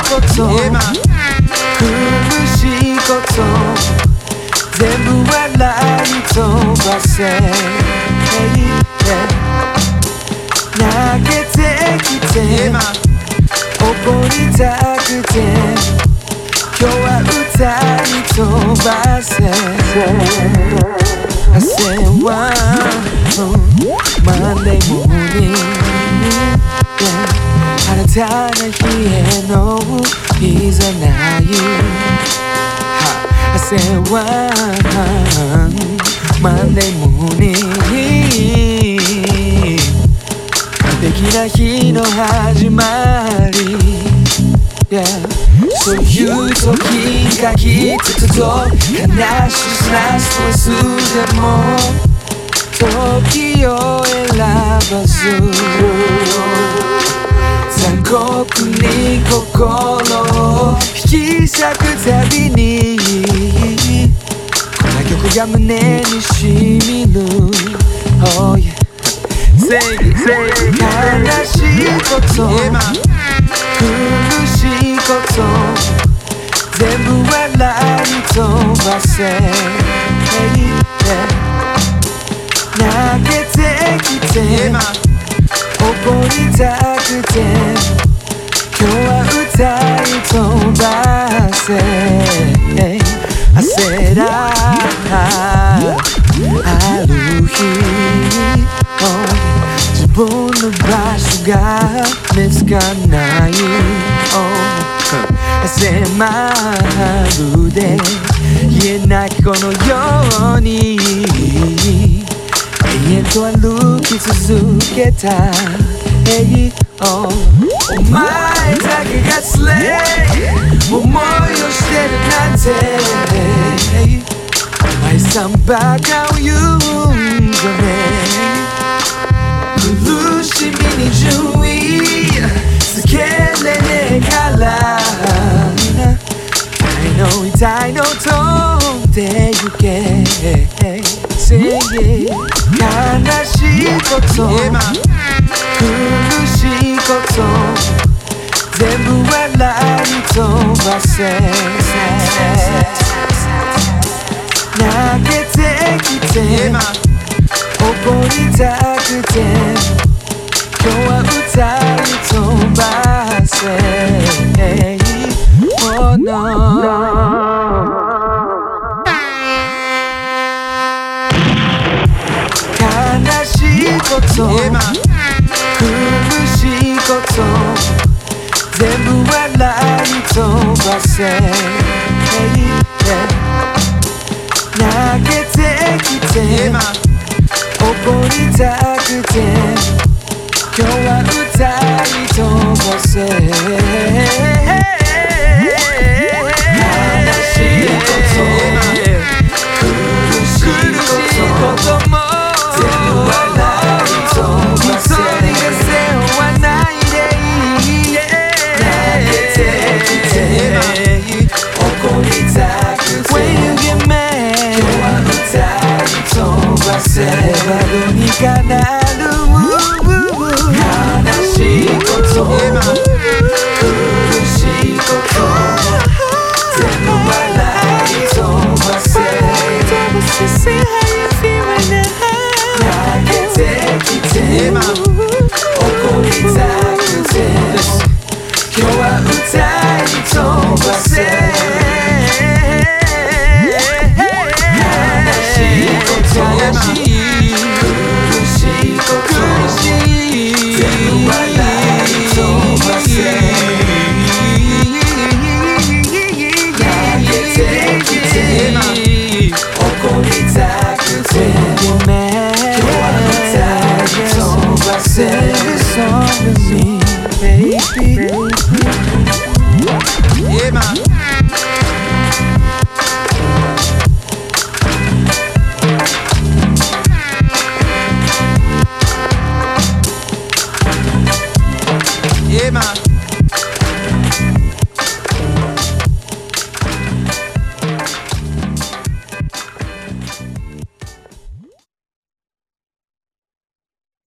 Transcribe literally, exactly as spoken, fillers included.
こと苦しいこと全部笑い飛ばせ投げてきて怒りたくて今日は歌い飛ばせ I said one Monday morning、yeah、新たな日へのいざないI said one Monday morning 完璧な日の始まり、yeah、そういう時がきつつと悲しさストレスでも時を選ばず残酷に心を引き裂くたびにこの曲が胸にしみる、oh yeah、悲しいこと苦しいこと全部笑い飛ばせ、yeah、投げてきて怒りたくて今日は歌い飛ばせ、焦らある日自分の場所が見つかんない、汗まるで言えないこのように永遠と歩き続けた、hey、oh、お前だけがスレイ思いをしてるなんて、hey、お前さんバカを言うんじゃねえ、苦しみに順位つけれねえから痛いの痛いの飛んでゆけ、悲しいこと苦しいこと全部笑い飛ばせ、投げてきて怒りたくて今日は歌い飛ばせ、oh no悲しいこと苦しいこと全部笑い飛ばせ、yeah、投げてきて怒りたくて今日は歌い飛ばせ、悲しいこと苦しいことも全部笑い飛ばせ、一人が背負わないでいい、投げてきて怒りたくて When you get mad 今日は歌い飛ばせ、バドにかなる悲しいこと苦しいこと全部笑い飛ばせ、Say how you feel right now投げてきて怒りたくて今日は歌い飛ばせ、悲しいこと苦しいこと全部笑い飛ばせ、投げてきて怒りたくて今日は歌い飛ばせ、Song with me, baby. Yeah, man. Yeah, man.